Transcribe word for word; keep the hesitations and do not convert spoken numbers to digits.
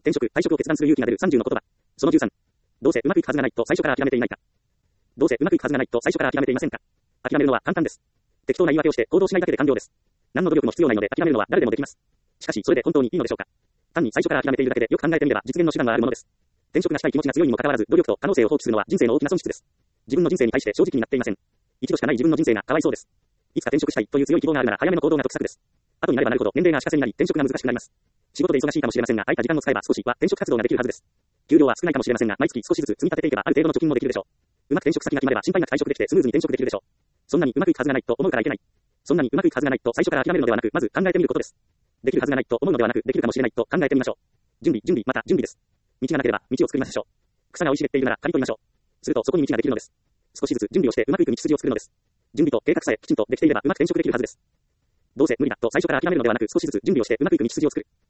転職、退職を決断する勇気が出るさんじゅうの言葉。そのじゅうさん。どうせうまくいくはずがないと最初から諦めていないか。どうせうまくいくはずがないと最初から諦めていませんか。諦めるのは簡単です。適当な言い訳をして行動しないだけで完了です。何の努力も必要ないので諦めるのは誰でもできます。しかし、それで本当にいいのでしょうか。単に最初から諦めているだけでよく考えてみれば実現の手段があるものです。転職がしたい気持ちが強いにもかかわらず努力と可能性を放棄するのは人生の大きな損失です。自分の人生に対して正直になっていません。一度しかない自分の人生がかわいそうです。いつか転職したいという強い希望があるなら早めの行動が得策です。後になればなるほど年齢が足かせになり転職が難しくなります。仕事で忙しいかもしれませんが空いた時間を使えば少しは転職活動ができるはずです。給料は少ないかもしれませんが毎月少しずつ積み立てていけばある程度の貯金もできるでしょう。うまく転職先が決まれば心配なく退職できてスムーズに転職できるでしょう。そんなにうまくいくはずがないと思うからいけない。そんなにうまくいくはずがないと最初から諦めるのではなくまず考えてみることです。できるはずがないと思うのではなくできるかもしれないと考えてみましょう。準備、準備、また準備です。道がなければ道を作りましょう。草が生い茂っているなら刈り取りましょう。するとそこに道ができるのです。少しずつ準備をしてうまくいく道筋を作るのです。準備と計画さえきちんとできていればうまく転職できるはずです。どうせ無理だと最初から諦めるのではなく少しずつ準備をしてうまくいく道筋を作る。